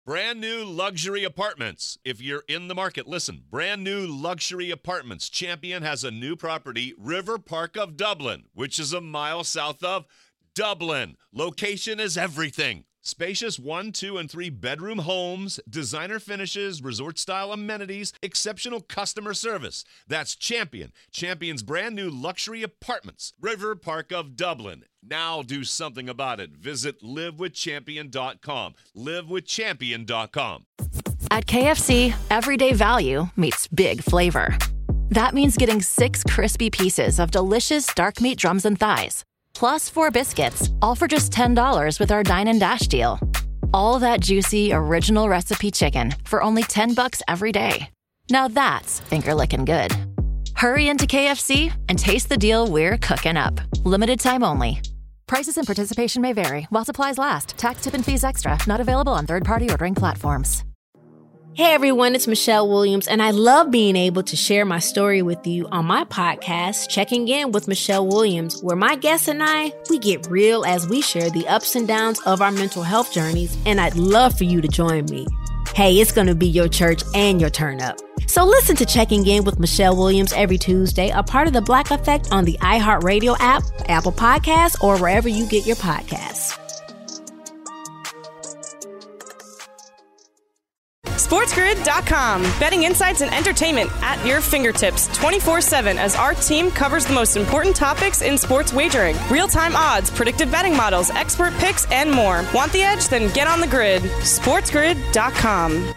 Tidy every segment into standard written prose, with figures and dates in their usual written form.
Brand new luxury apartments. If you're in the market, listen. Brand new luxury apartments. Champion has a new property, River Park of Dublin, which is a mile south of Dublin. Location is everything. Spacious 1, 2, and 3 bedroom homes, designer finishes, resort-style amenities, exceptional customer service. That's Champion. Champion's brand new luxury apartments, River Park of Dublin. Now do something about it. Visit livewithchampion.com. Livewithchampion.com. At KFC, everyday value meets big flavor. That means getting 6 crispy pieces of delicious dark meat drums and thighs, plus 4 biscuits, all for just $10 with our Dine and Dash deal. All that juicy, original recipe chicken for only $10 every day. Now that's finger-licking good. Hurry into KFC and taste the deal we're cooking up. Limited time only. Prices and participation may vary while supplies last. Tax, tip, and fees extra. Not available on third-party ordering platforms. Hey everyone, it's Michelle Williams, and I love being able to share my story with you on my podcast, Checking In with Michelle Williams, where my guests and I, we get real as we share the ups and downs of our mental health journeys, and I'd love for you to join me. Hey, it's going to be your church and your turn up. So listen to Checking In with Michelle Williams every Tuesday, a part of the Black Effect on the iHeartRadio app, Apple Podcasts, or wherever you get your podcasts. SportsGrid.com. Betting insights and entertainment at your fingertips 24/7 as our team covers the most important topics in sports wagering. Real-time odds, predictive betting models, expert picks, and more. Want the edge? Then get on the grid. SportsGrid.com.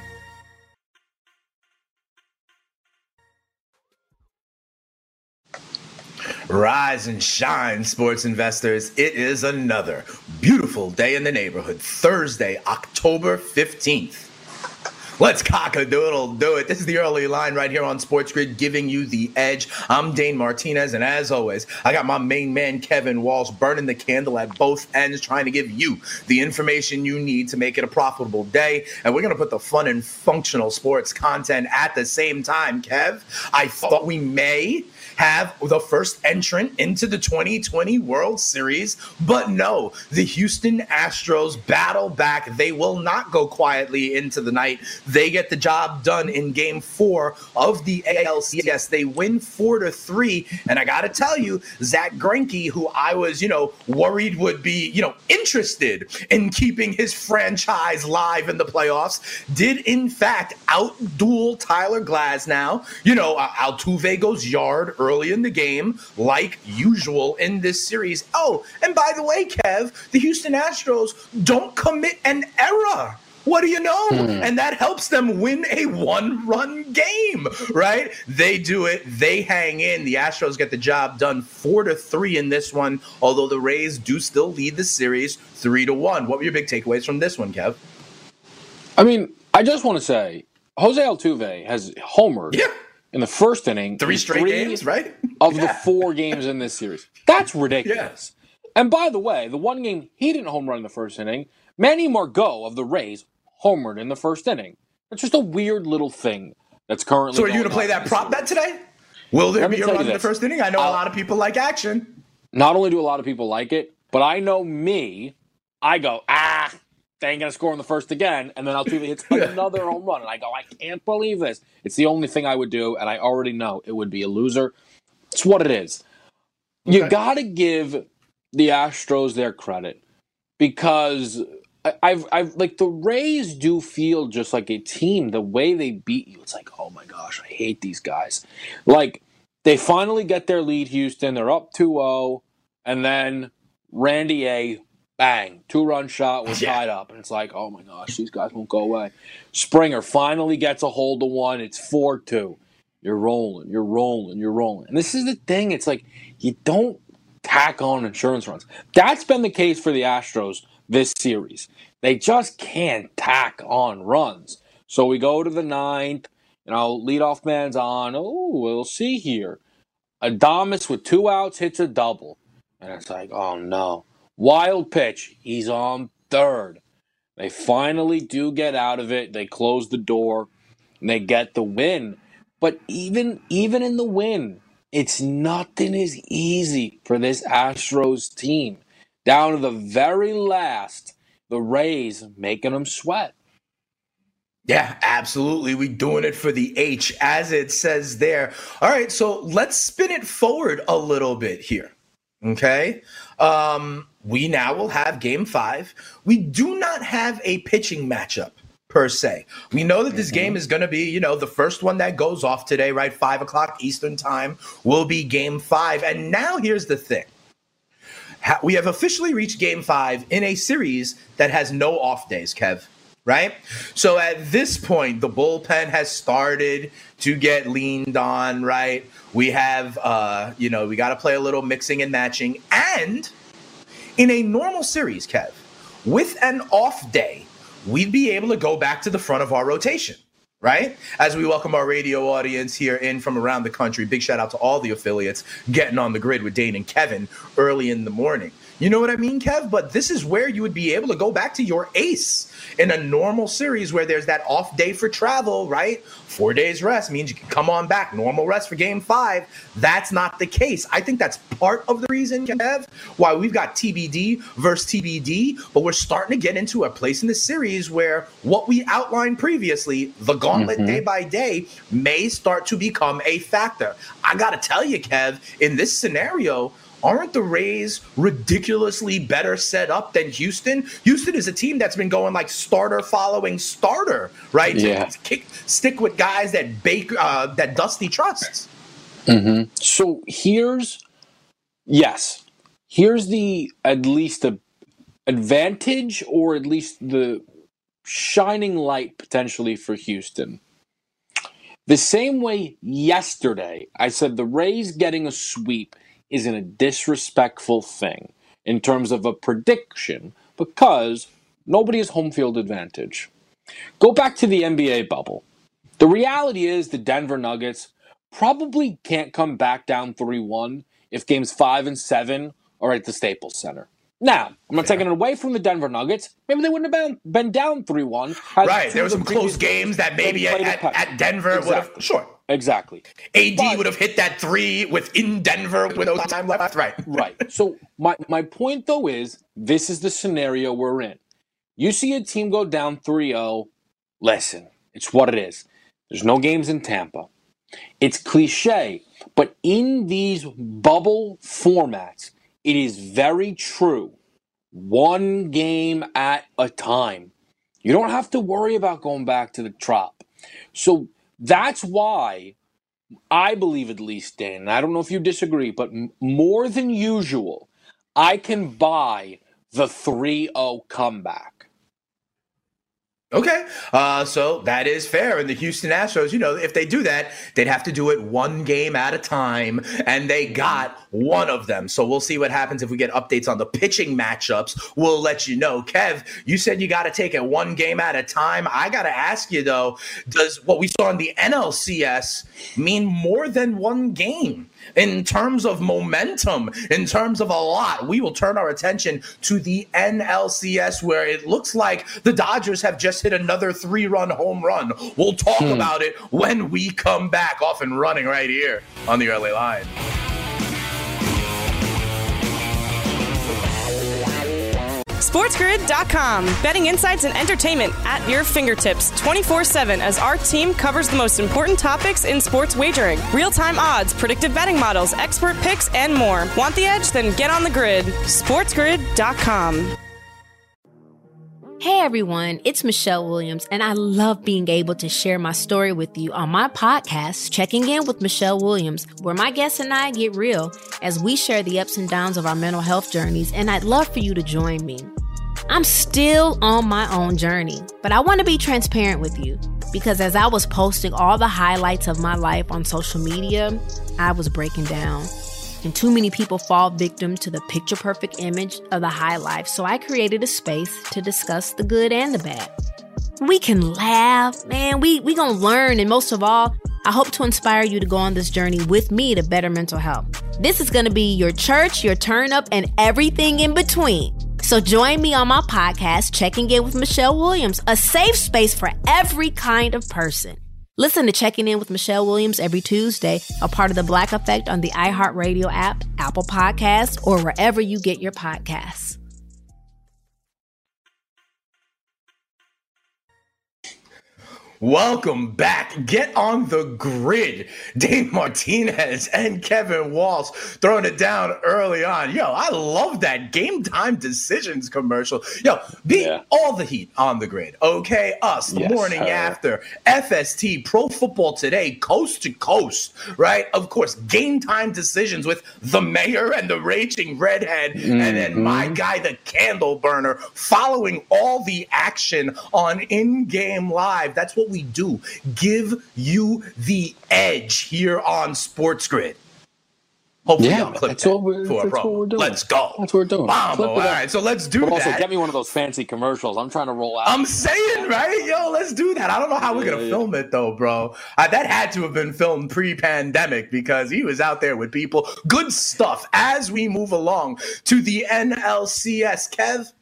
Rise and shine, sports investors. It is another beautiful day in the neighborhood. Thursday, October 15th. Let's cock-a-doodle do it. This is the early line right here on Sports Grid, giving you the edge. I'm Dane Martinez, and as always, I got my main man, Kevin Walsh, burning the candle at both ends, trying to give you the information you need to make it a profitable day. And we're going to put the fun and functional sports content at the same time, Kev. I thought we may have the first entrant into the 2020 World Series, but no, the Houston Astros battle back. They will not go quietly into the night. They get the job done in Game 4 of the ALCS. They win 4-3, and I got to tell you, Zach Greinke, who I was, worried would be, interested in keeping his franchise live in the playoffs, did in fact outduel Tyler Glasnow. Altuve goes yard early in the game, like usual in this series. Oh, and by the way, Kev, the Houston Astros don't commit an error. What do you know? And that helps them win a one-run game, right? They do it. They hang in. The Astros get the job done 4-3 in this one, although the Rays do still lead the series 3-1. What were your big takeaways from this one, Kev? I mean, I just want to say, Jose Altuve has homered in the first inning. Three straight games, right? Of the 4 games in this series. That's ridiculous. And by the way, the one game he didn't home run in the first inning, Manny Margot of the Rays homered in the first inning. It's just a weird little thing that's currently So are you going to play that prop bet today? Will there be a run in the first inning? I know a lot of people like action. Not only do a lot of people like it, but I know me. I go, they ain't going to score in the first again. And then Altuve hits another home run. And I go, I can't believe this. It's the only thing I would do. And I already know it would be a loser. It's what it is. Okay. You got to give the Astros their credit because I've like the Rays do feel just like a team. The way they beat you, it's like, oh my gosh, I hate these guys. Like, they finally get their lead, Houston. They're up 2-0. And then Randy A., bang, 2-run shot was tied up. And it's like, oh my gosh, these guys won't go away. Springer finally gets a hold of one. It's 4-2. You're rolling. And this is the thing. It's like, you don't tack on insurance runs. That's been the case for the Astros this series. They just can't tack on runs. So we go to the 9th, leadoff man's on. Oh, we'll see here. Adames with 2 outs hits a double. And it's like, oh no. Wild pitch. He's on 3rd. They finally do get out of it. They close the door and they get the win. But even in the win, it's nothing is easy for this Astros team. Down to the very last, the Rays making them sweat. Yeah, absolutely. We doing it for the H, as it says there. All right, so let's spin it forward a little bit here. Okay. We now will have game 5. We do not have a pitching matchup per se. We know that this game is going to be, the first one that goes off today, right? 5 o'clock Eastern time will be game 5. And now here's the thing. We have officially reached game 5 in a series that has no off days, Kev. Right? So at this point, the bullpen has started to get leaned on, right? We have, we got to play a little mixing and matching. And in a normal series, Kev, with an off day, we'd be able to go back to the front of our rotation, right? As we welcome our radio audience here in from around the country. Big shout out to all the affiliates getting on the grid with Dane and Kevin early in the morning. You know what I mean, Kev? But this is where you would be able to go back to your ace in a normal series where there's that off day for travel, right? 4 days rest means you can come on back. Normal rest for game 5. That's not the case. I think that's part of the reason, Kev, why we've got TBD versus TBD, but we're starting to get into a place in the series where what we outlined previously, the gauntlet day by day, may start to become a factor. I got to tell you, Kev, in this scenario, aren't the Rays ridiculously better set up than Houston? Houston is a team that's been going like starter following starter, right? Yeah. Stick with guys that that Dusty trusts. So here's the at least the advantage, or at least the shining light potentially for Houston. The same way yesterday I said the Rays getting a sweep isn't a disrespectful thing in terms of a prediction because nobody has home field advantage. Go back to the NBA bubble. The reality is the Denver Nuggets probably can't come back down 3-1 if games 5 and 7 are at the Staples Center. Now, I'm not taking it away from the Denver Nuggets. Maybe they wouldn't have been down 3-1. Right, there were some close games that maybe at Denver would have... Sure. Exactly. AD would have hit that 3 within Denver with no time left. Right. Right. So my point, though, is this is the scenario we're in. You see a team go down 3-0. Listen, it's what it is. There's no games in Tampa. It's cliche, but in these bubble formats, it is very true. One game at a time. You don't have to worry about going back to the Trop. So that's why I believe, at least, Dan, and I don't know if you disagree, but more than usual, I can buy the 3-0 comeback. Okay, so that is fair. And the Houston Astros, if they do that, they'd have to do it one game at a time, and they got one of them. So we'll see what happens if we get updates on the pitching matchups. We'll let you know. Kev, you said you got to take it one game at a time. I got to ask you, though, does what we saw in the NLCS mean more than one game? In terms of momentum, in terms of a lot, we will turn our attention to the NLCS, where it looks like the Dodgers have just hit another 3-run home run. We'll talk about it when we come back, off and running right here on the Early Line. SportsGrid.com. Betting insights and entertainment at your fingertips 24/7 as our team covers the most important topics in sports wagering. Real-time odds, predictive betting models, expert picks, and more. Want the edge? Then get on the grid. SportsGrid.com. Hey everyone, it's Michelle Williams, and I love being able to share my story with you on my podcast, Checking In with Michelle Williams, where my guests and I get real as we share the ups and downs of our mental health journeys, and I'd love for you to join me. I'm still on my own journey, but I want to be transparent with you because as I was posting all the highlights of my life on social media, I was breaking down. And too many people fall victim to the picture-perfect image of the high life, so I created a space to discuss the good and the bad. We can laugh, man, we gonna learn, and most of all, I hope to inspire you to go on this journey with me to better mental health. This is gonna be your church, your turn-up, and everything in between. So join me on my podcast, Checking In with Michelle Williams, a safe space for every kind of person. Listen to Checking In with Michelle Williams every Tuesday, a part of the Black Effect on the iHeartRadio app, Apple Podcasts, or wherever you get your podcasts. Welcome back. Get on the grid. Dave Martinez and Kevin Walsh throwing it down early on. Yo, I love that Game Time Decisions commercial. Yo, beat all the heat on the grid. Okay, us, the morning after, FST, Pro Football Today, coast to coast, right? Of course, Game Time Decisions with the mayor and the raging redhead, and then my guy, the candle burner, following all the action on In-Game Live. That's what we do. Give you the edge here on Sports Grid. Hopefully, I'll clip that for a promo. Let's go. That's what we're doing. All right, so let's do that. Also, get me one of those fancy commercials. I'm trying to roll out. I'm saying, right? Yo, let's do that. I don't know how we're going to film it, though, bro. That had to have been filmed pre-pandemic because he was out there with people. Good stuff as we move along to the NLCS. Kev?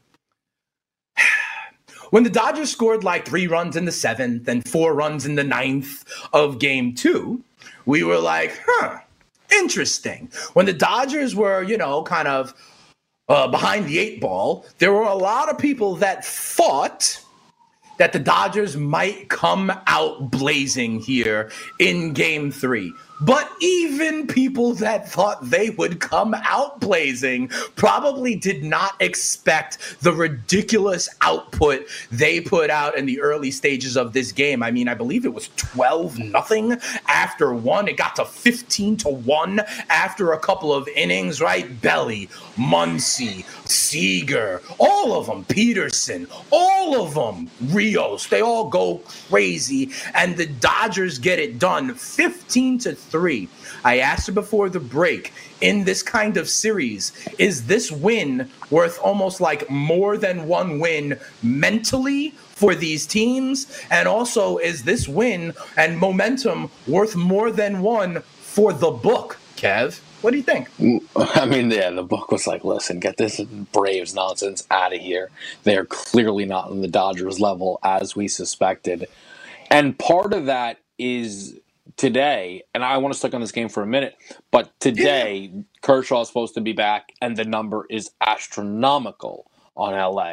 When the Dodgers scored like 3 runs in the 7th and 4 runs in the 9th of Game 2, we were like, interesting. When the Dodgers were, kind of behind the 8 ball, there were a lot of people that thought that the Dodgers might come out blazing here in Game 3. But even people that thought they would come out blazing probably did not expect the ridiculous output they put out in the early stages of this game. I mean, I believe it was 12-0 after 1. It got to 15-1 after a couple of innings, right? Belly, Muncy, Seager, all of them, Peterson, all of them, Rios, they all go crazy. And the Dodgers get it done 15-3. I asked her before the break, in this kind of series, is this win worth almost like more than one win mentally for these teams? And also, is this win and momentum worth more than one for the book? Kev, what do you think? I mean, the book was like, listen, get this Braves nonsense out of here. They're clearly not on the Dodgers level as we suspected. And part of that is today, and I want to stick on this game for a minute, but today, Kershaw is supposed to be back, and the number is astronomical on LA.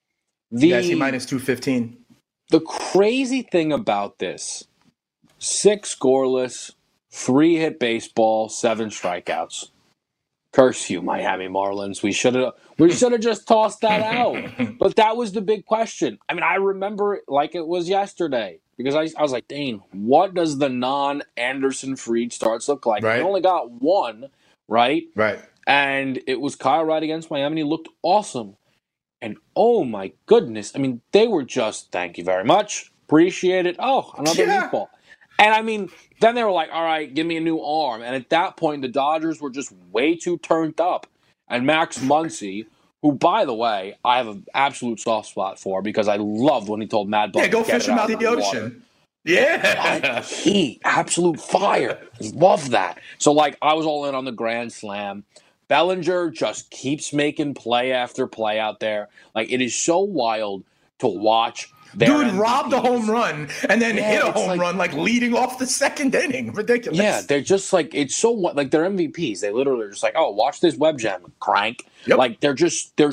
minus 215. The crazy thing about this, 6 scoreless, 3-hit baseball, 7 strikeouts. Curse you, Miami Marlins. We should have just tossed that out. But that was the big question. I mean, I remember it like it was yesterday. Because I was like, Dane, what does the non-Anderson Fried starts look like? Right. He only got 1, right? Right. And it was Kyle Wright against Miami, and he looked awesome. And oh my goodness, I mean, they were just, thank you very much, appreciate it. Oh, another meatball. And I mean, then they were like, all right, give me a new arm. And at that point, the Dodgers were just way too turned up. And Max Muncy, who, by the way, I have an absolute soft spot for because I loved when he told Mad Dog, go fish him out of the ocean. Yeah. Heat, absolute fire. Love that. So, I was all in on the Grand Slam. Bellinger just keeps making play after play out there. It is so wild to watch. Dude robbed a home run and then hit a home run, leading off the second inning. Ridiculous. Yeah, they're just it's so they're MVPs. They literally are just oh, watch this web gem, crank. Yep. They're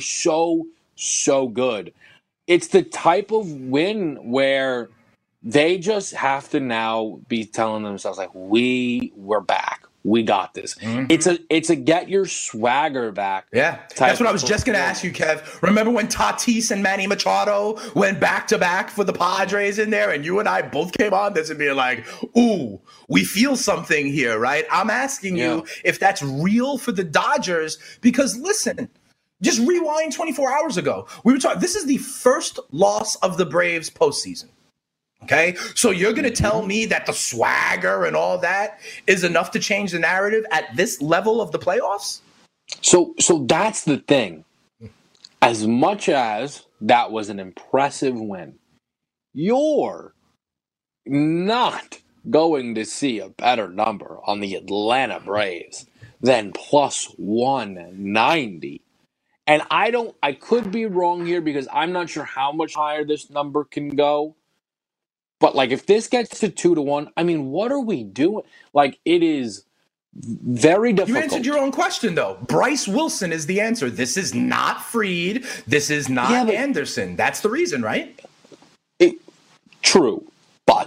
so good. It's the type of win where they just have to now be telling themselves we're back. We got this. Mm-hmm. It's a get your swagger back. Yeah, that's what I was just going to ask you, Kev. Remember when Tatis and Manny Machado went back-to-back for the Padres in there, and you and I both came on this and being like, ooh, we feel something here, right? I'm asking you if that's real for the Dodgers because, listen, just rewind 24 hours ago. We were talking. This is the first loss of the Braves postseason. Okay, so you're going to tell me that the swagger and all that is enough to change the narrative at this level of the playoffs? So that's the thing. As much as that was an impressive win, you're not going to see a better number on the Atlanta Braves than plus 190. And I could be wrong here because I'm not sure how much higher this number can go. But, if this gets to 2-1, I mean, what are we doing? It is very difficult. You answered your own question, though. Bryce Wilson is the answer. This is not Fried. This is not Anderson. That's the reason, right? True. But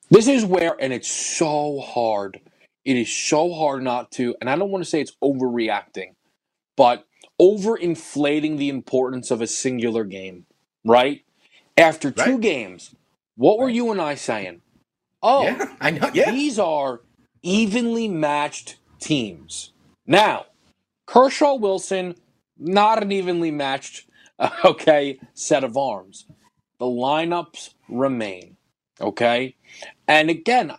This is where, and it's so hard. It is so hard not to, and I don't want to say it's overreacting, but overinflating the importance of a singular game, right? After two games, what were you and I saying? Oh, yeah, I know. Yeah. These are evenly matched teams. Now, Kershaw Wilson, not an evenly matched, set of arms. The lineups remain, okay? And again,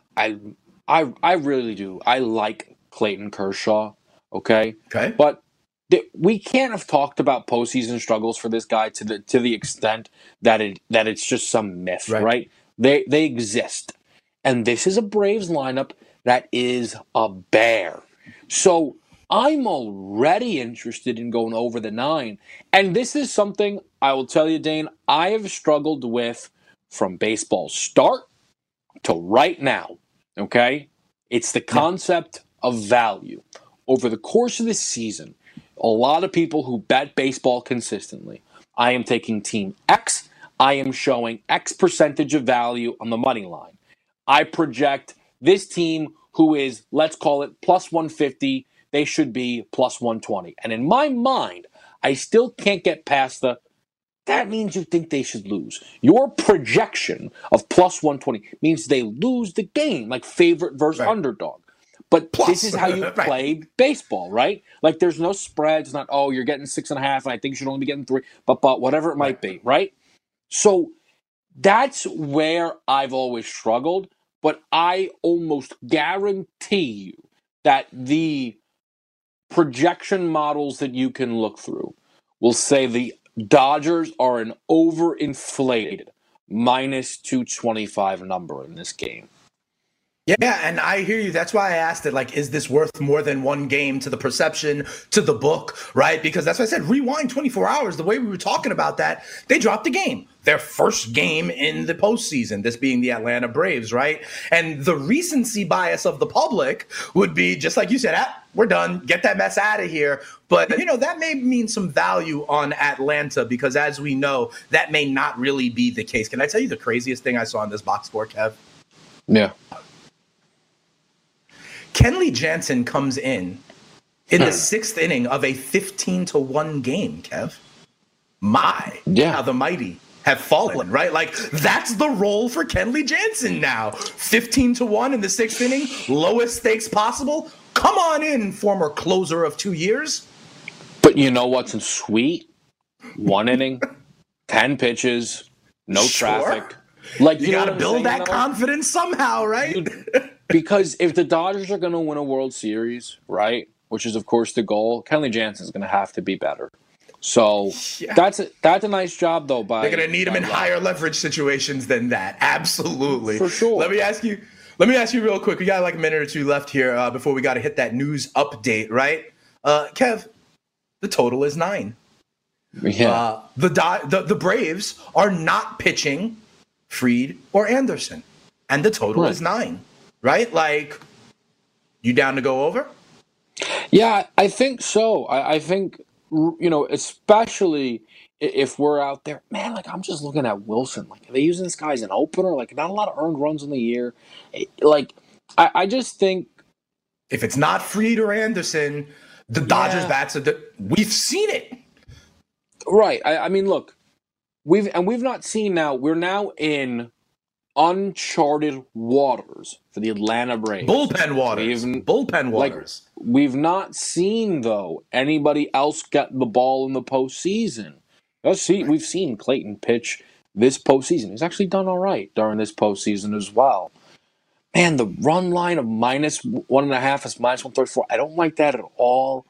I really do. I like Clayton Kershaw, okay? Okay. But we can't have talked about postseason struggles for this guy to the extent that it's just some myth, right? They exist. And this is a Braves lineup that is a bear. So I'm already interested in going over the 9. And this is something, I will tell you, Dane, I have struggled with from baseball's start to right now, okay? It's the concept of value. Over the course of this season, a lot of people who bet baseball consistently, I am taking Team X, I am showing X percentage of value on the money line. I project this team who is, let's call it, plus 150, they should be plus 120. And in my mind, I still can't get past that means you think they should lose. Your projection of plus 120 means they lose the game, like favorite versus underdog. But this is how you play baseball, right? Like there's no spreads, not, oh, you're getting 6.5, and I think you should only be getting 3, but whatever it might be, right? So that's where I've always struggled. But I almost guarantee you that the projection models that you can look through will say the Dodgers are an overinflated minus 225 number in this game. Yeah, and I hear you. That's why I asked it, like, is this worth more than one game to the perception, to the book, right? Because that's why I said rewind 24 hours. The way we were talking about that, they dropped the game. Their first game in the postseason, this being the Atlanta Braves, right? And the recency bias of the public would be, just like you said, we're done. Get that mess out of here. But, that may mean some value on Atlanta because, as we know, that may not really be the case. Can I tell you the craziest thing I saw in this box score, Kev? Yeah. Kenley Jansen comes in the 6th inning of a 15-1 game, Kev. How the mighty have fallen, right? Like, that's the role for Kenley Jansen now. 15-1 in the 6th inning, lowest stakes possible. Come on in, former closer of 2 years. But you know what's sweet? 1 inning, 10 pitches, no traffic. Like you got to build that confidence somehow, right? Because if the Dodgers are going to win a World Series, right, which is, of course, the goal, Kenley Jansen's going to have to be better. So that's a nice job, though. They're going to need him in higher leverage situations than that. Absolutely. For sure. Let me ask you real quick. We got like a minute or two left here before we got to hit that news update, right? Kev, the total is 9. Yeah. The Braves are not pitching Fried or Anderson, and the total is 9. Right? Like, you down to go over? Yeah, I think so. I think, especially if we're out there, man, like, I'm just looking at Wilson. Like, are they using this guy as an opener? Like, not a lot of earned runs in the year. Like, I just think. If it's not Fried or Anderson, the Dodgers bats we've seen it. Right. I mean, look, we've not seen now. We're now in uncharted waters for the Atlanta Braves. Bullpen waters. We've not seen, though, anybody else get the ball in the postseason. We've seen Clayton pitch this postseason. He's actually done all right during this postseason as well. Man, the run line of minus 1.5 is minus 134. I don't like that at all.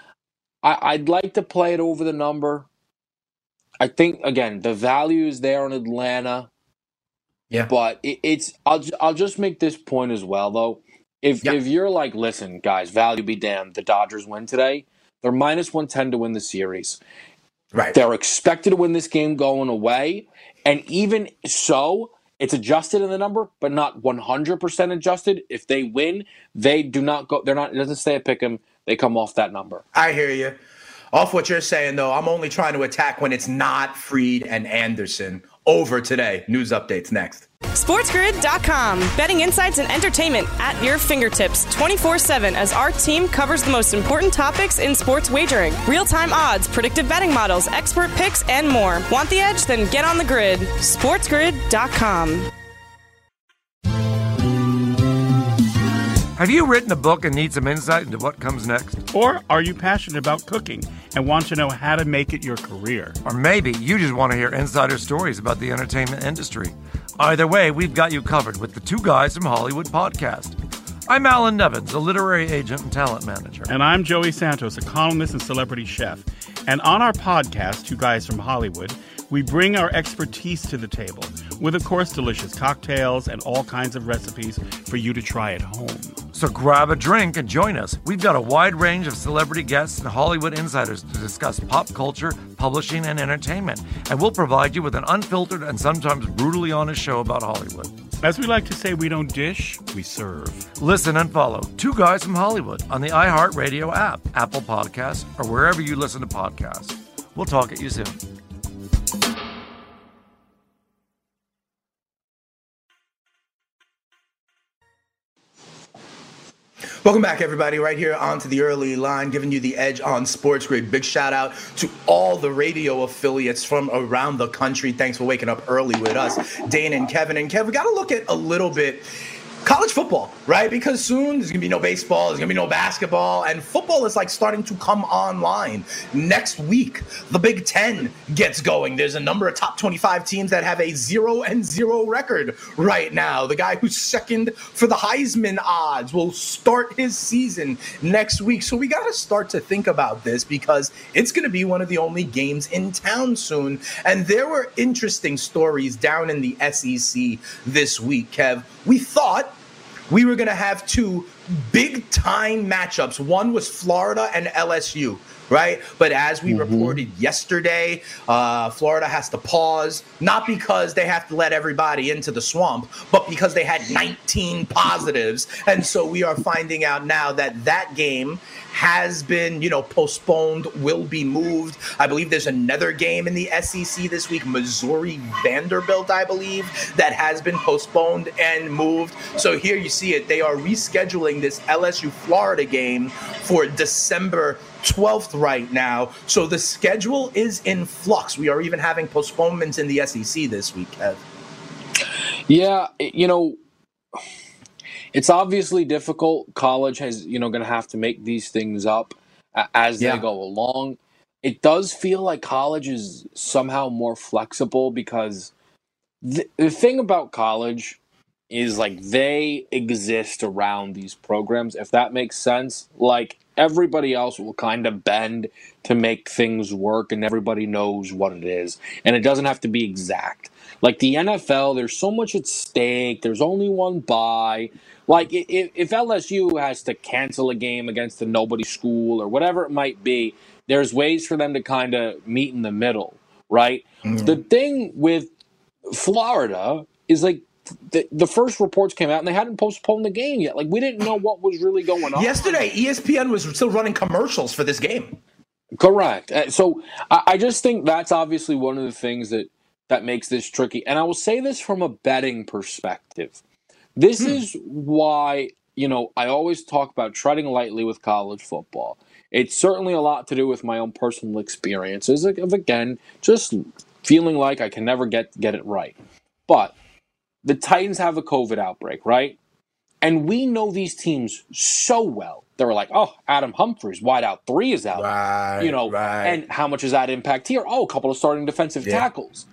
I'd like to play it over the number. I think, again, the value is there in Atlanta. Yeah, but it's. I'll just make this point as well, though. If you're like, listen, guys, value be damned, the Dodgers win today. They're minus 110 to win the series. Right. They're expected to win this game going away, and even so, it's adjusted in the number, but not 100% adjusted. If they win, they do not go. They're not. It doesn't stay at pick'em. They come off that number. I hear you. Off what you're saying, though, I'm only trying to attack when it's not Fried and Anderson. over today. News updates next. SportsGrid.com. Betting insights and entertainment at your fingertips 24/7 as our team covers the most important topics in sports wagering. Real-time odds, predictive betting models, expert picks, and more. Want the edge? Then get on the grid. SportsGrid.com. Have you written a book and need some insight into what comes next? Or are you passionate about cooking and want to know how to make it your career? Or maybe you just want to hear insider stories about the entertainment industry. Either way, we've got you covered with the Two Guys from Hollywood podcast. I'm Alan Nevins, a literary agent and talent manager. And I'm Joey Santos, a columnist and celebrity chef. And on our podcast, Two Guys from Hollywood, we bring our expertise to the table with, of course, delicious cocktails and all kinds of recipes for you to try at home. So grab a drink and join us. We've got a wide range of celebrity guests and Hollywood insiders to discuss pop culture, publishing, and entertainment. And we'll provide you with an unfiltered and sometimes brutally honest show about Hollywood. As we like to say, we don't dish, we serve. Listen and follow Two Guys from Hollywood on the iHeartRadio app, Apple Podcasts, or wherever you listen to podcasts. We'll talk at you soon. Welcome back, everybody. Right here onto the early line, giving you the edge on Sports Grid. Big shout out to all the radio affiliates from around the country. Thanks for waking up early with us, Dane and Kevin. And Kev, we got to look at a little bit college football, right? Because soon there's going to be no baseball, there's going to be no basketball, and football is like starting to come online. Next week, the Big Ten gets going. There's a number of top 25 teams that have a 0-0 record right now. The guy who's second for the Heisman odds will start his season next week. So we got to start to think about this because it's going to be one of the only games in town soon. And there were interesting stories down in the SEC this week, Kev. We thought we were going to have two big-time matchups. One was Florida and LSU, right? But as we reported yesterday, Florida has to pause, not because they have to let everybody into the swamp, but because they had 19 positives. And so we are finding out now that that game has been, postponed, will be moved. I believe there's another game in the SEC this week, Missouri Vanderbilt, I believe, that has been postponed and moved. So here you see it. They are rescheduling this LSU Florida game for December 12th right now. So the schedule is in flux. We are even having postponements in the SEC this week, Kev. Yeah, it's obviously difficult. College has, going to have to make these things up as they go along. It does feel like college is somehow more flexible because the thing about college is like they exist around these programs, if that makes sense. Like everybody else will kind of bend to make things work and everybody knows what it is. And it doesn't have to be exact. Like the NFL, there's so much at stake. There's only one bye. Like if LSU has to cancel a game against a nobody school or whatever it might be, there's ways for them to kind of meet in the middle, right? Mm-hmm. The thing with Florida is like the first reports came out and they hadn't postponed the game yet. Like we didn't know what was really going on. Yesterday, ESPN was still running commercials for this game. Correct. So I just think that's obviously one of the things that makes this tricky. And I will say this from a betting perspective. This is why, I always talk about treading lightly with college football. It's certainly a lot to do with my own personal experiences of, again, just feeling like I can never get it right. But the Titans have a COVID outbreak, right? And we know these teams so well. They're like, oh, Adam Humphries, wide out 3 is out. Right, and how much does that impact here? Oh, a couple of starting defensive tackles.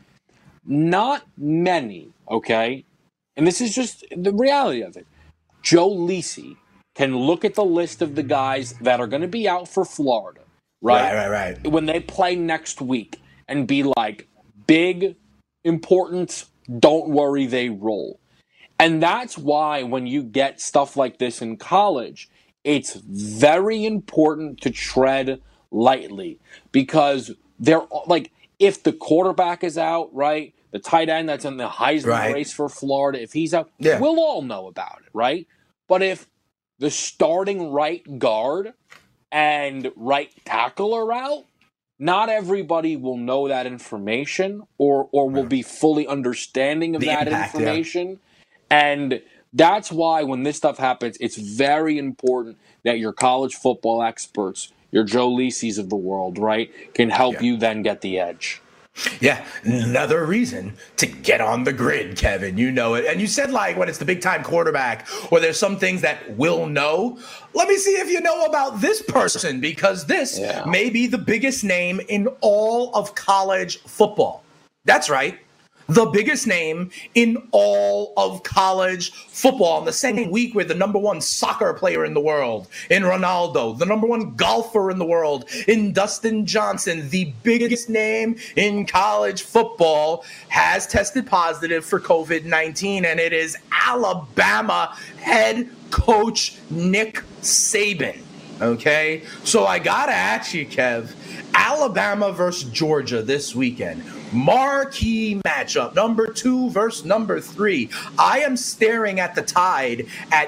Not many, okay? And this is just the reality of it. Joe Lisi can look at the list of the guys that are going to be out for Florida, right? Right. When they play next week and be like, big, important, don't worry, they roll. And that's why when you get stuff like this in college, it's very important to tread lightly because they're like, if the quarterback is out, right? The tight end that's in the Heisman race for Florida, if he's out, we'll all know about it, right? But if the starting right guard and right tackle are out, not everybody will know that information or will be fully understanding of that information. And that's why when this stuff happens, it's very important that your college football experts, your Joe Lisi's of the world, right, can help you then get the edge. Yeah, another reason to get on the grid, Kevin. You know it. And you said, like, when it's the big-time quarterback or there's some things that we'll know. Let me see if you know about this person, because this may be the biggest name in all of college football. That's right. The biggest name in all of college football. In the same week, we're the number one soccer player in the world in Ronaldo, the number one golfer in the world in Dustin Johnson. The biggest name in college football has tested positive for COVID-19, and it is Alabama head coach Nick Saban. Okay, so I gotta ask you, Kev, Alabama versus Georgia this weekend. Marquee matchup, number 2 versus number 3. I am staring at the Tide at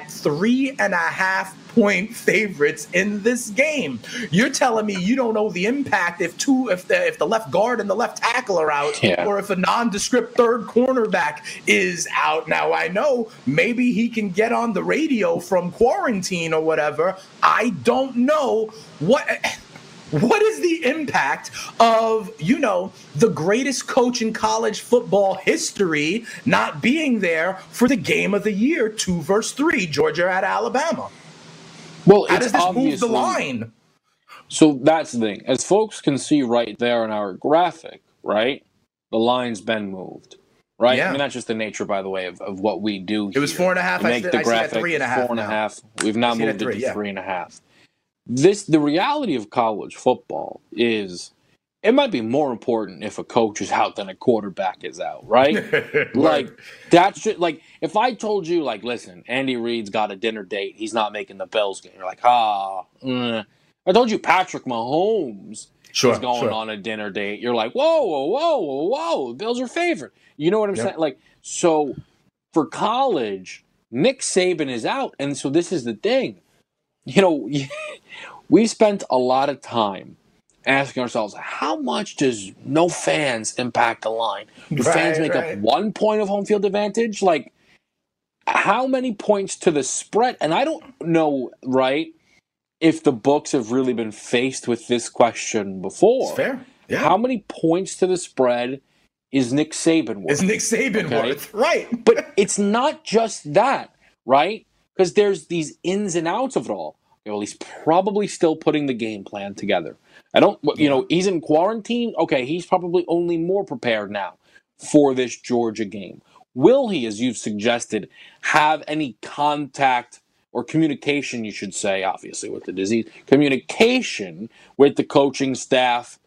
3.5-point favorites in this game. You're telling me you don't know the impact if the left guard and the left tackle are out, or if a nondescript third cornerback is out. Now, I know maybe he can get on the radio from quarantine or whatever. I don't know what is the impact of, the greatest coach in college football history not being there for the game of the year, 2 versus 3, Georgia at Alabama? Well, how does this move the line? So that's the thing. As folks can see right there in our graphic, right, the line's been moved. Right? Yeah. I mean, that's just the nature, by the way, of what we do here. It was 4.5. We make the graphic 3.5. We've now moved it to 3.5. The reality of college football is it might be more important if a coach is out than a quarterback is out, right? Like, that's just, like, if I told you, like, listen, Andy Reid's got a dinner date, he's not making the Bills game. You're like, I told you Patrick Mahomes is going on a dinner date. You're like, whoa, the Bills are favored. You know what I'm saying? Like, so for college, Nick Saban is out, and so this is the thing. We spent a lot of time asking ourselves, how much does no fans impact the line? Do fans make up 1 point of home field advantage? Like, how many points to the spread? And I don't know, right, if the books have really been faced with this question before. It's fair. Yeah. How many points to the spread is Nick Saban worth? Is Nick Saban worth? Right. But it's not just that, right? Because there's these ins and outs of it all. Well, he's probably still putting the game plan together. He's in quarantine. Okay, he's probably only more prepared now for this Georgia game. Will he, as you've suggested, have any contact or communication, you should say, obviously with the disease, communication with the coaching staff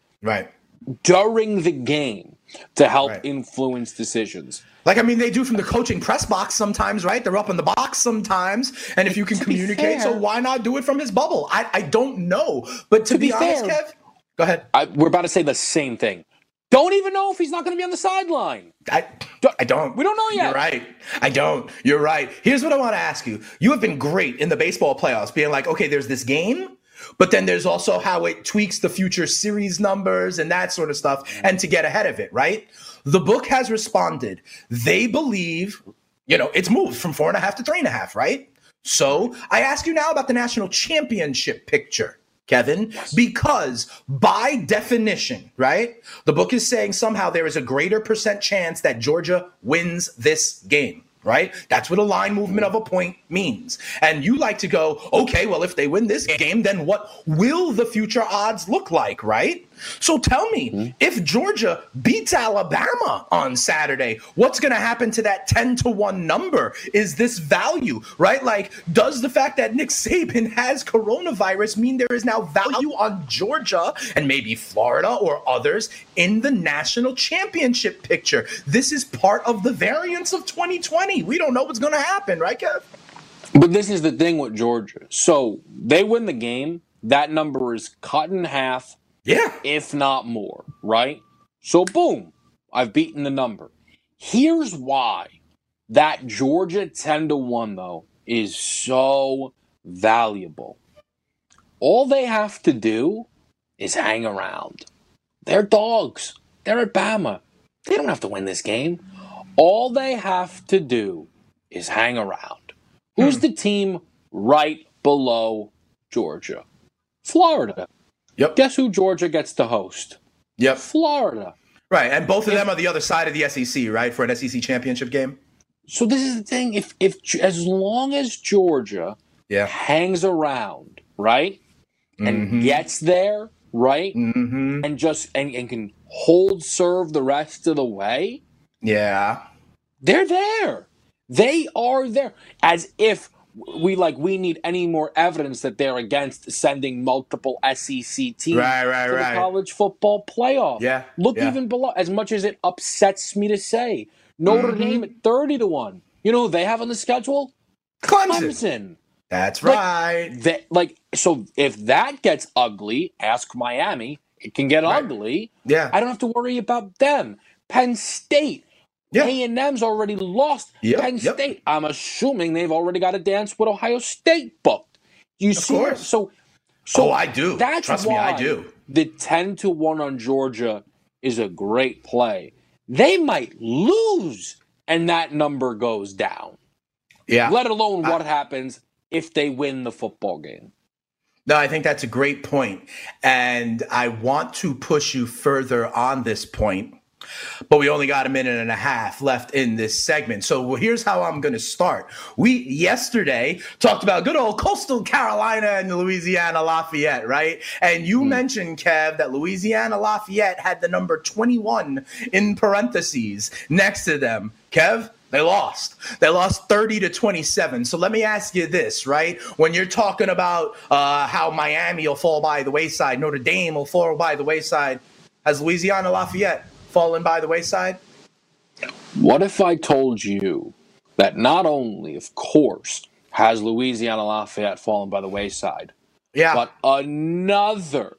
during the game to help influence decisions? Like, I mean, they do from the coaching press box sometimes, right? They're up in the box sometimes. And if you can communicate, so why not do it from his bubble? I don't know. But to be honest, Kev, go ahead. We're about to say the same thing. Don't even know if he's not going to be on the sideline. I don't. We don't know yet. You're right. I don't. You're right. Here's what I want to ask you. You have been great in the baseball playoffs, being like, okay, there's this game, but then there's also how it tweaks the future series numbers and that sort of stuff, and to get ahead of it, right? The book has responded. They believe, it's moved from 4.5 to 3.5, right? So I ask you now about the national championship picture, Kevin, because by definition, right, the book is saying somehow there is a greater % chance that Georgia wins this game. Right? That's what a line movement of a point means. And you like to go, okay, well, if they win this game, then what will the future odds look like, right? So tell me, if Georgia beats Alabama on Saturday, what's going to happen to that 10-1 number? Is this value, right? Like, does the fact that Nick Saban has coronavirus mean there is now value on Georgia and maybe Florida or others in the national championship picture? This is part of the variance of 2020. We don't know what's going to happen, right, Kev? But this is the thing with Georgia. So they win the game. That number is cut in half. Yeah. If not more, right? So boom, I've beaten the number. Here's why that Georgia 10-1, though, is so valuable. All they have to do is hang around. They're dogs. They're at Bama. They don't have to win this game. All they have to do is hang around. Who's the team right below Georgia? Florida. Yep. Guess who Georgia gets to host? Yep. Florida. Right, and both of them are the other side of the SEC, right, for an SEC championship game? So this is the thing. If as long as Georgia hangs around, right, and gets there, right, and just and can hold serve the rest of the way, they're there. They are there. As if we need any more evidence that they're against sending multiple SEC teams to the college football playoff. Look even below. As much as it upsets me to say, Notre Dame at 30-1. You know who they have on the schedule? Clemson. That's right. So if that gets ugly, ask Miami. It can get ugly. Yeah. I don't have to worry about them. Penn State. A&M's already lost. Penn State. I'm assuming they've already got a dance with Ohio State booked. You see? Of course. So I do. That's Trust why me, I do. The 10-1 on Georgia is a great play. They might lose, and that number goes down. Yeah. Let alone what happens if they win the football game. No, I think that's a great point. And I want to push you further on this point. But we only got a minute and a half left in this segment. So here's how I'm going to start. We yesterday talked about good old Coastal Carolina and Louisiana Lafayette, right? And you mentioned, Kev, that Louisiana Lafayette had the number 21 in parentheses next to them. Kev, they lost. They lost 30-27. So let me ask you this, right? When you're talking about how Miami will fall by the wayside, Notre Dame will fall by the wayside, has Louisiana Lafayette fallen by the wayside? What if I told you that not only, of course, has Louisiana Lafayette fallen by the wayside, but another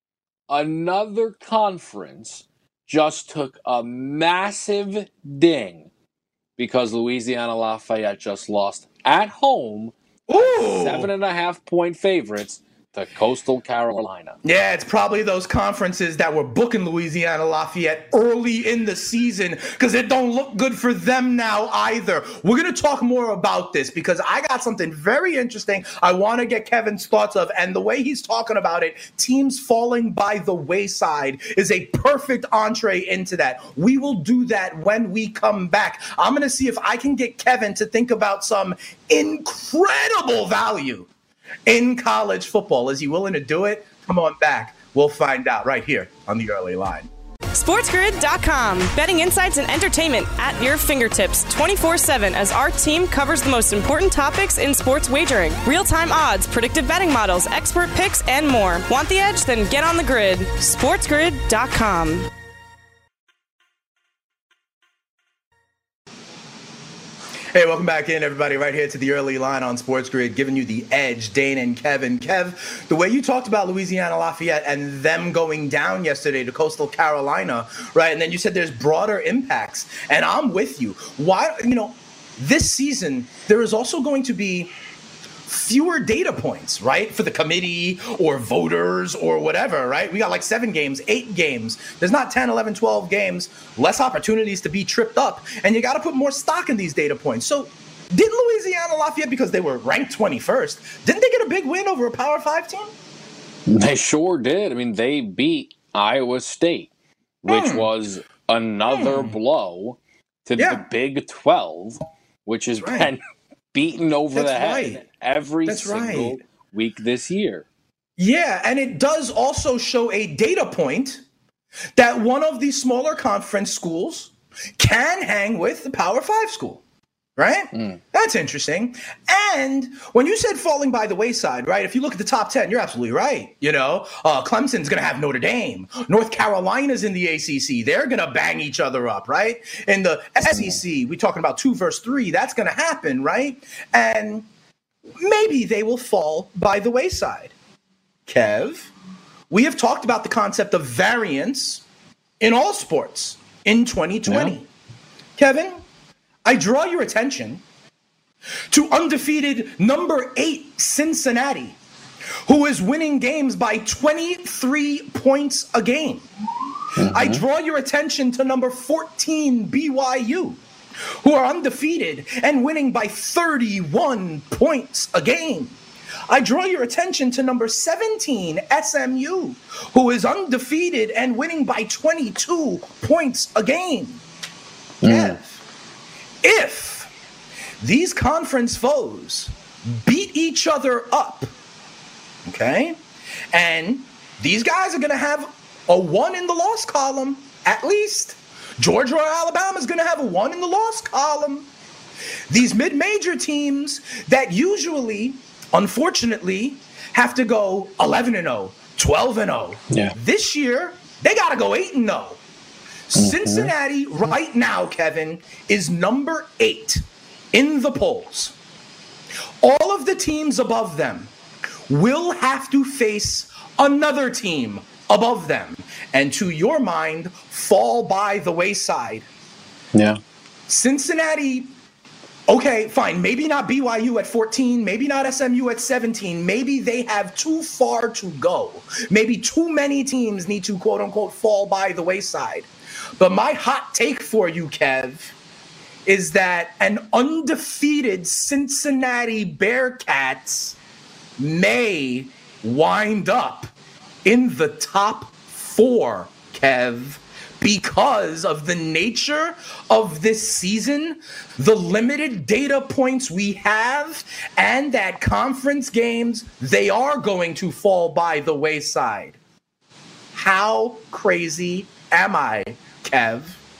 conference just took a massive ding because Louisiana Lafayette just lost at home, 7.5-point favorites to Coastal Carolina. Yeah, it's probably those conferences that were booking Louisiana Lafayette early in the season because it don't look good for them now either. We're going to talk more about this because I got something very interesting I want to get Kevin's thoughts of, and the way he's talking about it, teams falling by the wayside, is a perfect entree into that. We will do that when we come back. I'm going to see if I can get Kevin to think about some incredible value in college football. Is he willing to do it? Come on back. We'll find out right here on the Early Line. SportsGrid.com. Betting insights and entertainment at your fingertips 24/7 as our team covers the most important topics in sports wagering. Real-time odds, predictive betting models, expert picks, and more. Want the edge? Then get on the grid. SportsGrid.com. Hey, welcome back in, everybody, right here to the Early Line on Sports Grid, giving you the edge, Dane and Kevin. Kev, the way you talked about Louisiana Lafayette and them going down yesterday to Coastal Carolina, right, and then you said there's broader impacts, and I'm with you. Why, this season, there is also going to be fewer data points, right, for the committee or voters or whatever, right? We got like 7 games, 8 games. There's not 10, 11, 12 games, less opportunities to be tripped up, and you got to put more stock in these data points. So did Louisiana Lafayette, because they were ranked 21st, didn't they get a big win over a Power 5 team? They sure did. I mean, they beat Iowa State, which was another blow to the Big 12, which has been beaten over the head every single week this year. Yeah, and it does also show a data point that one of these smaller conference schools can hang with the Power 5 school, right? That's interesting. And when you said falling by the wayside, right, if you look at the top 10, you're absolutely right. Clemson's going to have Notre Dame. North Carolina's in the ACC. They're going to bang each other up, right? In the SEC, we're talking about 2 versus 3. That's going to happen, right? And maybe they will fall by the wayside. Kev, we have talked about the concept of variance in all sports in 2020. Yeah. Kevin, I draw your attention to undefeated number 8 Cincinnati, who is winning games by 23 points a game. I draw your attention to number 14, BYU, who are undefeated and winning by 31 points a game. I draw your attention to number 17, SMU, who is undefeated and winning by 22 points a game. Kev, if these conference foes beat each other up, okay, and these guys are going to have a 1 in the loss column, at least. Georgia or Alabama is going to have a 1 in the loss column. These mid-major teams that usually, unfortunately, have to go 11-0, 12-0. Yeah. This year, they got to go 8-0. Cincinnati right now, Kevin, is number 8 in the polls. All of the teams above them will have to face another team above them, and to your mind, fall by the wayside. Yeah. Cincinnati, okay, fine. Maybe not BYU at 14, maybe not SMU at 17. Maybe they have too far to go. Maybe too many teams need to, quote unquote, fall by the wayside. But my hot take for you, Kev, is that an undefeated Cincinnati Bearcats may wind up in the top 4, Kev, because of the nature of this season, the limited data points we have, and that conference games, they are going to fall by the wayside. How crazy am I, Kev?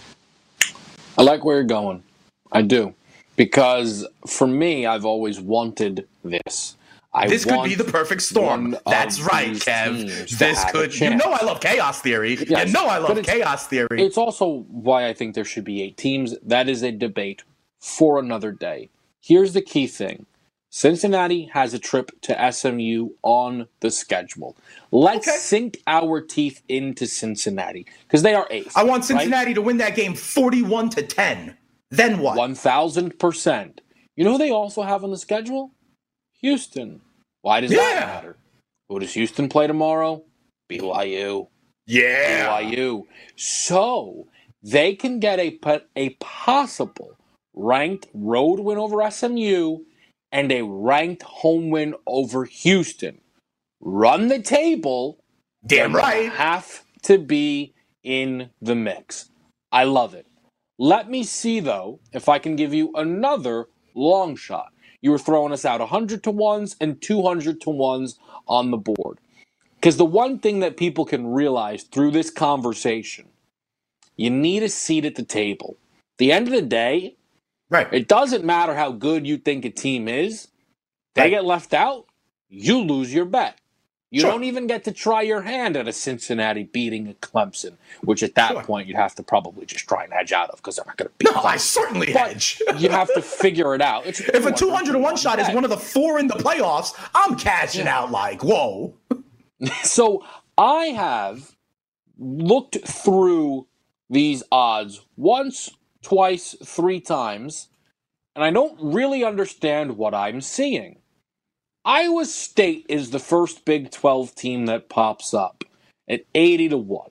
I like where you're going. I do. Because for me, I've always wanted this. This could be the perfect storm. That's right, Kev. This could. You know I love chaos theory. Yes, you know I love chaos theory. It's also why I think there should be 8 teams. That is a debate for another day. Here's the key thing. Cincinnati has a trip to SMU on the schedule. Let's sink our teeth into Cincinnati because they are 8th. I want Cincinnati to win that game 41-10. Then what? 1,000%. You know who they also have on the schedule? Houston. Why does that matter? Who does Houston play tomorrow? BYU. Yeah. BYU. So they can get a possible ranked road win over SMU and a ranked home win over Houston. Run the table. Damn right. Have to be in the mix. I love it. Let me see, though, if I can give you another long shot. You were throwing us out 100-1s and 200-1s on the board. Because the one thing that people can realize through this conversation, you need a seat at the table. At the end of the day, right, it doesn't matter how good you think a team is. They get left out, you lose your bet. You don't even get to try your hand at a Cincinnati beating a Clemson, which at that point you'd have to probably just try and hedge out of because they're not going to beat Clemson. I certainly hedge. You have to figure it out. If a 200-1 shot is one of the 4 in the playoffs, I'm cashing out like, whoa. So I have looked through these odds once, twice, 3 times, and I don't really understand what I'm seeing. Iowa State is the first Big 12 team that pops up at 80-1.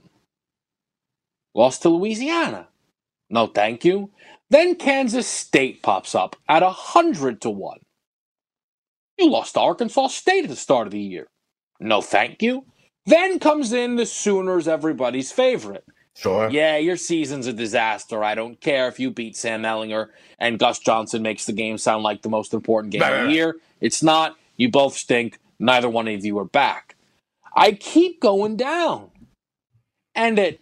Lost to Louisiana. No, thank you. Then Kansas State pops up at 100-1. You lost to Arkansas State at the start of the year. No, thank you. Then comes in the Sooners, everybody's favorite. Sure. Yeah, your season's a disaster. I don't care if you beat Sam Ehlinger and Gus Johnson makes the game sound like the most important game of the year. It's not. You both stink. Neither one of you are back. I keep going down. And at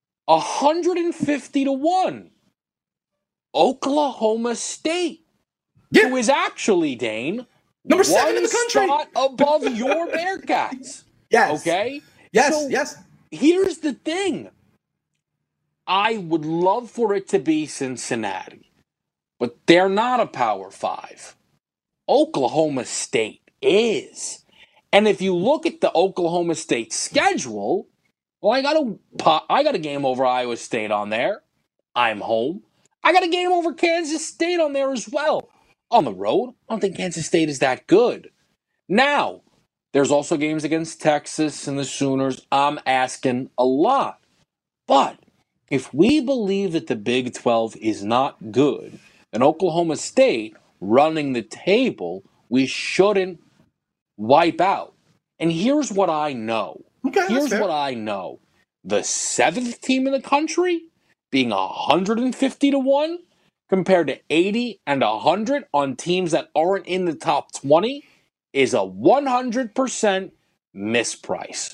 150-1, Oklahoma State, who is actually, Dane, number 7 in the country, spot above your Bearcats. Yes. Okay? Yes, so yes. Here's the thing. I would love for it to be Cincinnati, but they're not a Power 5. Oklahoma State is. And if you look at the Oklahoma State schedule, well, I got a game over Iowa State on there. I'm home. I got a game over Kansas State on there as well. On the road, I don't think Kansas State is that good. Now, there's also games against Texas and the Sooners. I'm asking a lot. But if we believe that the Big 12 is not good, and Oklahoma State running the table, we shouldn't wipe out. And here's what I know. Here's what I know. The 7th team in the country being 150 to 1 compared to 80 and 100 on teams that aren't in the top 20 is a 100% misprice.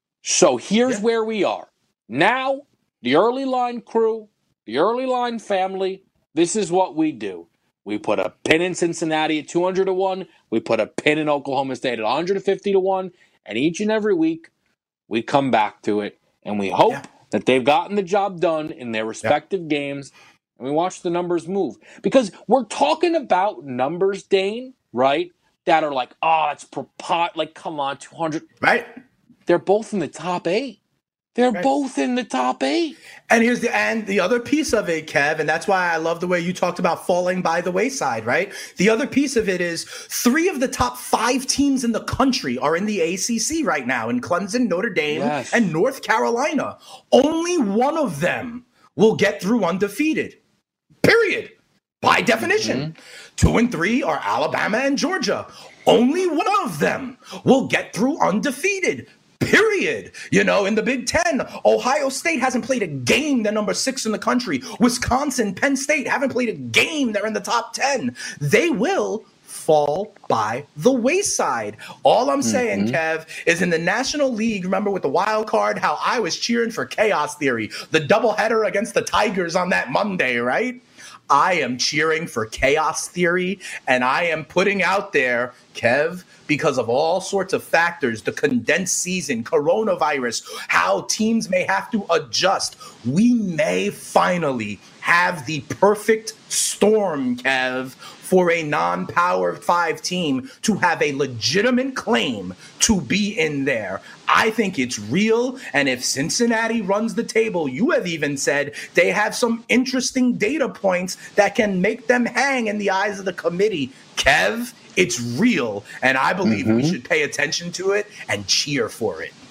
So here's where we are. Now, the early line crew, the early line family, this is what we do. We put a pin in Cincinnati at 200 to 1. We put a pin in Oklahoma State at 150 to 1. And each and every week, we come back to it. And we hope that they've gotten the job done in their respective games. And we watch the numbers move. Because we're talking about numbers, Dane, right? That are like, it's like, come on, 200. Right. They're both in the top 8. They're both in the top 8. And here's the other piece of it, Kev, and that's why I love the way you talked about falling by the wayside, right? The other piece of it is 3 of the top 5 teams in the country are in the ACC right now, in Clemson, Notre Dame, and North Carolina. Only one of them will get through undefeated, period, by definition. 2 and 3 are Alabama and Georgia. Only one of them will get through undefeated, period. You know, in the Big Ten, Ohio State hasn't played a game. They're number 6 in the country. Wisconsin, Penn State haven't played a game. They're in the top 10. They will fall by the wayside. All I'm saying, Kev, is in the National League, remember with the wild card, how I was cheering for Chaos Theory, the doubleheader against the Tigers on that Monday, right? I am cheering for Chaos Theory, and I am putting out there, Kev, because of all sorts of factors, the condensed season, coronavirus, how teams may have to adjust. We may finally have the perfect storm, Kev, for a non-Power 5 team to have a legitimate claim to be in there. I think it's real, and if Cincinnati runs the table, you have even said they have some interesting data points that can make them hang in the eyes of the committee. Kev, it's real, and I believe we should pay attention to it and cheer for it.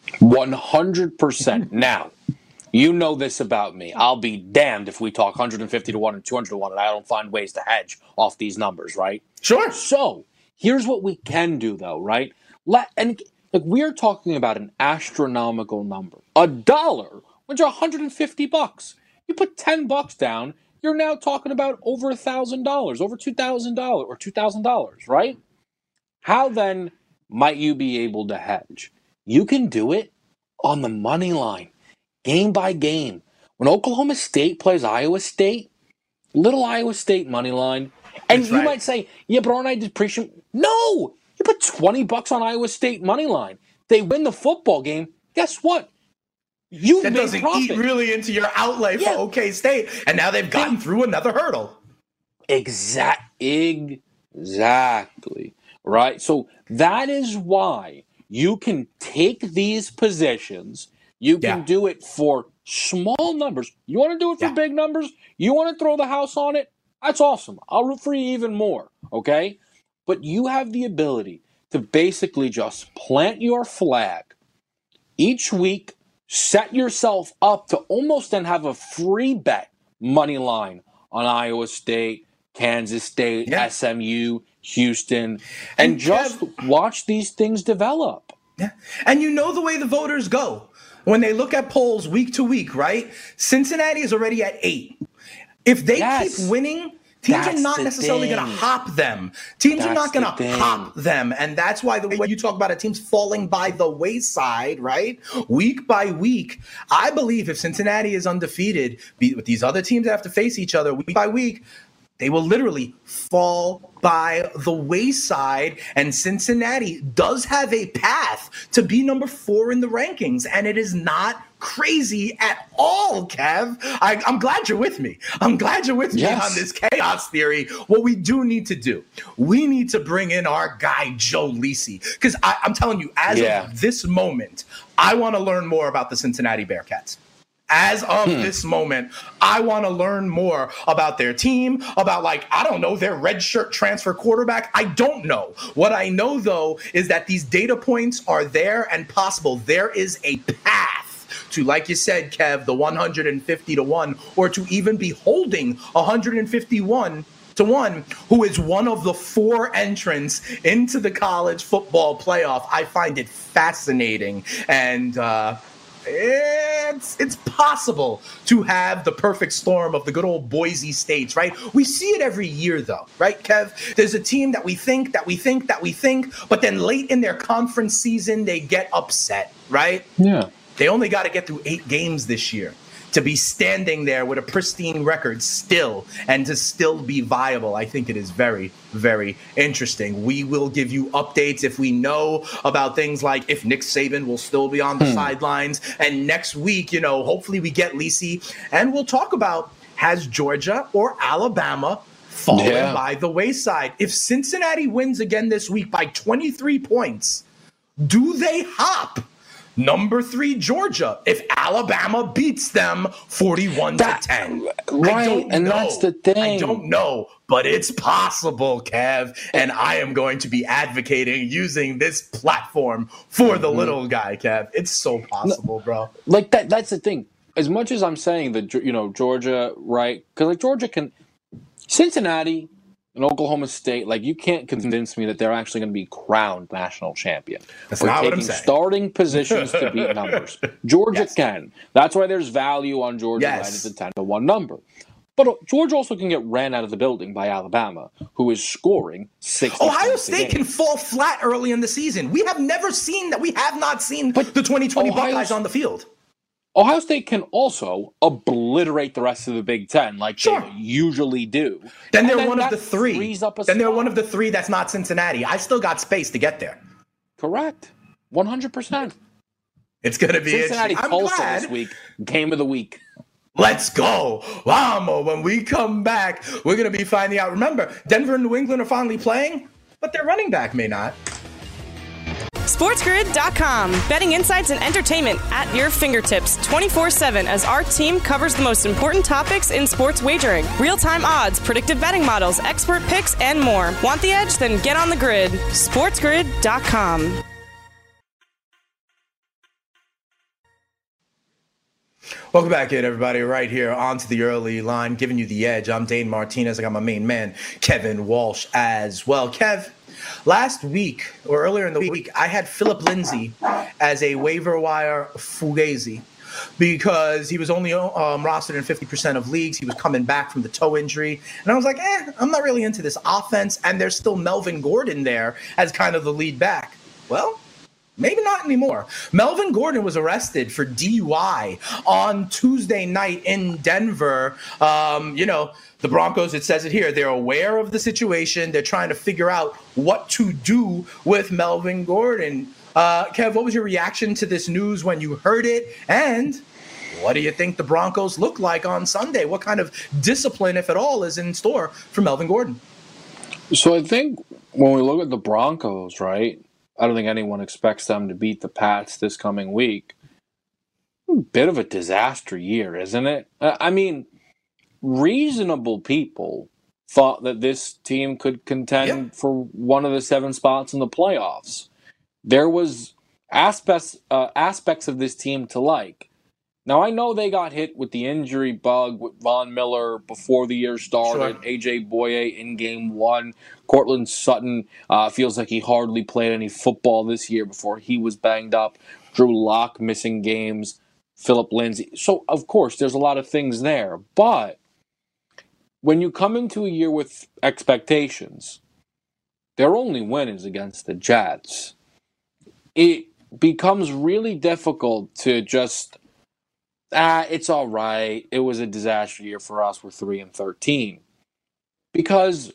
100%. Now, you know this about me. I'll be damned if we talk 150 to 1 and 200 to 1 and I don't find ways to hedge off these numbers, right? Sure. So, here's what we can do, though, right? We're talking about an astronomical number. $1, which are $150. You put $10 down, you're now talking about over $1,000, over $2,000 or $2,000, right? How then might you be able to hedge? You can do it on the money line, game by game. When Oklahoma State plays Iowa State, little Iowa State money line, and you might say, yeah, but aren't I depreciating? No! You put $20 on Iowa State money line. They win the football game. Guess what? That doesn't eat really into your outlay for OK State, and now they've gotten through another hurdle. Exactly. Right? So that is why you can take these positions. You can do it for small numbers. You want to do it for big numbers? You want to throw the house on it? That's awesome. I'll root for you even more, okay? But you have the ability to basically just plant your flag each week, set yourself up to almost then have a free bet money line on Iowa State, Kansas State, SMU, Houston, and just watch these things develop. Yeah. And you know the way the voters go. When they look at polls week to week, right? Cincinnati is already at 8. If they keep winning, teams are not necessarily going to hop them. Teams are not going to hop them. And that's why the way you talk about it, teams falling by the wayside, right? Week by week, I believe if Cincinnati is undefeated, with these other teams that have to face each other week by week, they will literally fall by the wayside, and Cincinnati does have a path to be number 4 in the rankings, and it is not crazy at all, Kev. I'm glad you're with me. I'm glad you're with me on this chaos theory. What we do need to do, we need to bring in our guy, Joe Lisi, because I'm telling you, as of this moment, I want to learn more about the Cincinnati Bearcats. As of this moment, I want to learn more about their team, about, I don't know, their redshirt transfer quarterback. I don't know. What I know, though, is that these data points are there and possible. There is a path to, like you said, Kev, the 150 to 1, or to even be holding 151 to 1, who is one of the 4 entrants into the college football playoff. I find it fascinating. And it's possible to have the perfect storm of the good old Boise States, right? We see it every year, though, right, Kev? There's a team that we think, but then late in their conference season, they get upset, right? Yeah. They only got to get through 8 games this year to be standing there with a pristine record still and to still be viable. I think it is very, very interesting. We will give you updates if we know about things like if Nick Saban will still be on the sidelines. And next week, hopefully we get Lisi, and we'll talk about, has Georgia or Alabama fallen by the wayside? If Cincinnati wins again this week by 23 points, do they hop number 3 Georgia if Alabama beats them 41 to 10? Right, and that's the thing. I don't know, but it's possible, Kev, and I am going to be advocating using this platform for the little guy, Kev. It's so possible, bro. Like that's the thing. As much as I'm saying that, Georgia, right? Because like Georgia can, Cincinnati and Oklahoma State, like you can't convince me that they're actually going to be crowned national champion. That's not what I'm saying. Starting positions to beat numbers. Georgia can. That's why there's value on Georgia right at the 10 to 1 number. But Georgia also can get ran out of the building by Alabama, who is scoring 60 Ohio State can fall flat early in the season. We have never seen that. We have not seen the 2020 Buckeyes on the field. Ohio State can also obliterate the rest of the Big Ten like they usually do. Then they're one of the 3. Then they're one of the 3 that's not Cincinnati. I still got space to get there. Correct. 100%. It's going to be Cincinnati Tulsa this week. Game of the week. Let's go. Vamos. When we come back, we're going to be finding out. Remember, Denver and New England are finally playing, but their running back may not. SportsGrid.com. Betting insights and entertainment at your fingertips 24/7 as our team covers the most important topics in sports wagering. Real-time odds, predictive betting models, expert picks, and more. Want the edge? Then get on the grid. SportsGrid.com. Welcome back in, everybody, right here onto the early line, giving you the edge. I'm Dane Martinez. I got my main man, Kevin Walsh, as well. Kev, last week, or earlier in the week, I had Philip Lindsay as a waiver wire fugazi because he was only rostered in 50% of leagues. He was coming back from the toe injury. And I was like, I'm not really into this offense. And there's still Melvin Gordon there as kind of the lead back. Well, maybe not anymore. Melvin Gordon was arrested for DUI on Tuesday night in Denver. The Broncos, it says it here, they're aware of the situation. They're trying to figure out what to do with Melvin Gordon. Kev, what was your reaction to this news when you heard it? And what do you think the Broncos look like on Sunday? What kind of discipline, if at all, is in store for Melvin Gordon? So I think when we look at the Broncos, right, I don't think anyone expects them to beat the Pats this coming week. A bit of a disaster year, isn't it? I mean, reasonable people thought that this team could contend for one of the 7 spots in the playoffs. There was aspects of this team to like. Now, I know they got hit with the injury bug with Von Miller before the year started. Sure. A.J. Boye in game 1. Cortland Sutton feels like he hardly played any football this year before he was banged up. Drew Lock missing games. Philip Lindsay. So, of course, there's a lot of things there. But when you come into a year with expectations, their only win is against the Jets. It becomes really difficult to just... it's all right. It was a disaster year for us. We're 3-13. Because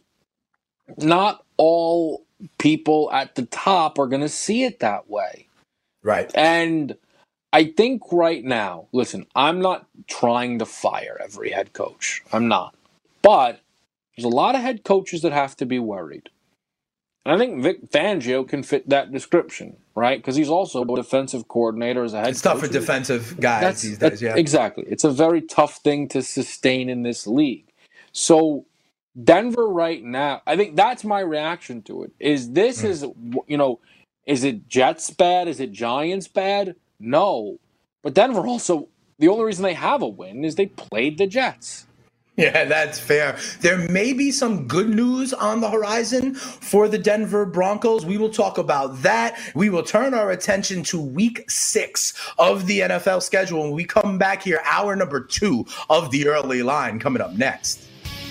not all people at the top are going to see it that way. Right. And I think right now, listen, I'm not trying to fire every head coach. I'm not. But there's a lot of head coaches that have to be worried. And I think Vic Fangio can fit that description, right? Because he's also a defensive coordinator as a head coach. It's tough for defensive guys these days, yeah. Exactly. It's a very tough thing to sustain in this league. So Denver right now, I think that's my reaction to it. Is it Jets bad? Is it Giants bad? No. But Denver also, the only reason they have a win is they played the Jets. Yeah, that's fair. There may be some good news on the horizon for the Denver Broncos. We will talk about that. We will turn our attention to week 6 of the NFL schedule when we come back here, hour number 2 of the early line coming up next.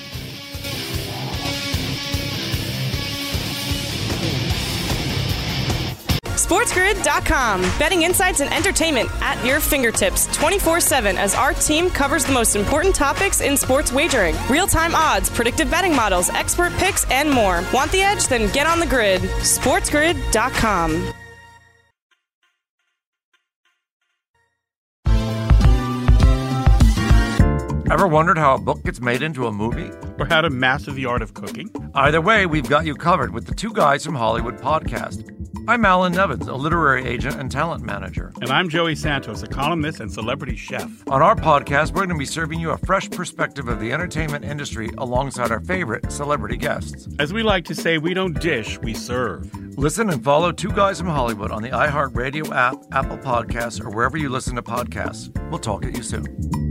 SportsGrid.com. Betting insights and entertainment at your fingertips 24/7 as our team covers the most important topics in sports wagering. Real-time odds, predictive betting models, expert picks, and more. Want the edge? Then get on the grid. SportsGrid.com. Ever wondered how a book gets made into a movie? Or how to master the art of cooking? Either way, we've got you covered with the Two Guys from Hollywood podcast. I'm Alan Nevins, a literary agent and talent manager. And I'm Joey Santos, a columnist and celebrity chef. On our podcast, we're going to be serving you a fresh perspective of the entertainment industry alongside our favorite celebrity guests. As we like to say, we don't dish, we serve. Listen and follow Two Guys from Hollywood on the iHeartRadio app, Apple Podcasts, or wherever you listen to podcasts. We'll talk at you soon.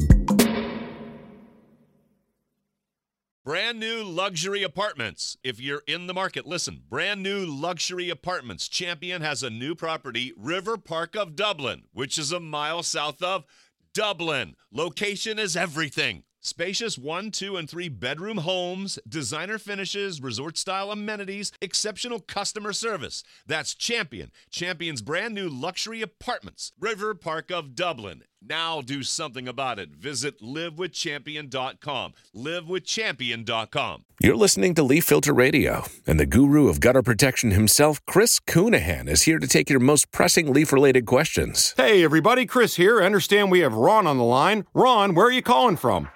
Brand new luxury apartments. If you're in the market, listen. Brand new luxury apartments. Champion has a new property, River Park of Dublin, which is a mile south of Dublin. Location is everything. Spacious 1, 2, and 3 bedroom homes, designer finishes, resort-style amenities, exceptional customer service. That's Champion. Champion's brand new luxury apartments, River Park of Dublin. Now do something about it. Visit livewithchampion.com. Livewithchampion.com. You're listening to Leaf Filter Radio, and the guru of gutter protection himself, Chris Coonahan, is here to take your most pressing leaf-related questions. Hey, everybody, Chris here. I understand we have Ron on the line. Ron, where are you calling from?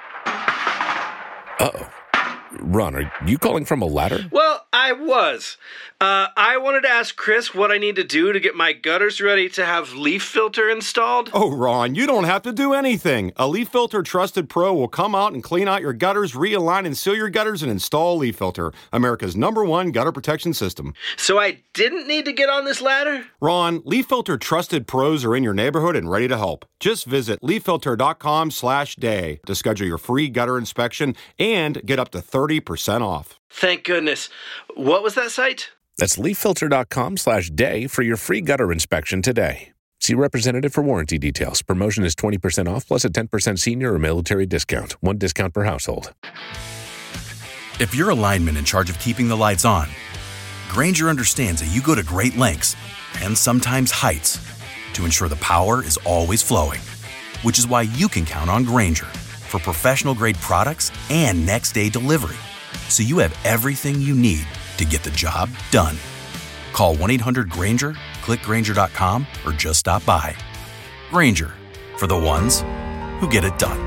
Uh-oh. Ron, are you calling from a ladder? Well, I was. I wanted to ask Chris what I need to do to get my gutters ready to have Leaf Filter installed. Oh, Ron, you don't have to do anything. A Leaf Filter Trusted Pro will come out and clean out your gutters, realign and seal your gutters, and install Leaf Filter, America's #1 gutter protection system. So I didn't need to get on this ladder? Ron, Leaf Filter Trusted Pros are in your neighborhood and ready to help. Just visit leaffilter.com/day to schedule your free gutter inspection and get up to 30% off. Thank goodness. What was that site? That's leaffilter.com/day for your free gutter inspection today. See representative for warranty details. Promotion is 20% off plus a 10% senior or military discount. One discount per household. If you're a lineman in charge of keeping the lights on, Grainger understands that you go to great lengths and sometimes heights to ensure the power is always flowing, which is why you can count on Grainger for professional-grade products and next-day delivery, so you have everything you need to get the job done. Call 1-800-GRAINGER, click Grainger.com, or just stop by. Grainger, for the ones who get it done.